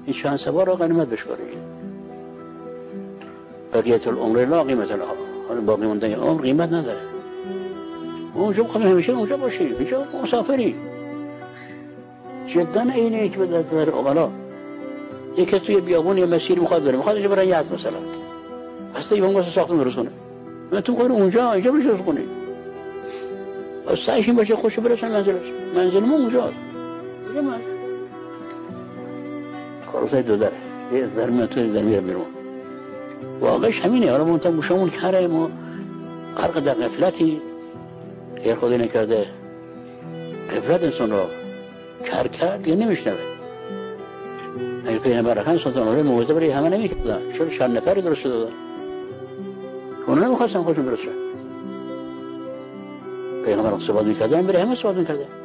این چند سوار را غنیمت بشمارید. بقیت العمر لا قیمت لها، حالا باقی موندن عمر قیمت نداره. اونجا بخواهی همیشه اونجا باشی، اینجا مسافری. جدا اینه که به در اقلا یکی توی بیابون یه مسیر میخواد بره، میخواد اینجا برای یاد مثلا اصلا ایوان واسه ساختن درست کنه، من تو خود اونجا اینجا بشه درست کنی، سعیش این باشه خوش برسن منزلش. منزل ما اونجاست، اینجا من کارسای دو داره، یه در من توی در میره بیرون. واقعش همینه. حالا منتها گوشمون کره، ما غرق در غفلتی، غیر خودی نکرده غفلت انسان را کر کرد یا نمیشنوه. اگه پیغمبر اکرم صلی الله علیه و آله موعظه برای همه نمیکردن، چرا چند نفری درست دادن؟ اونا نمیخواستن خودشون درست شد. پیغمبر صحبت میکردن برای همه صحبت میکردن.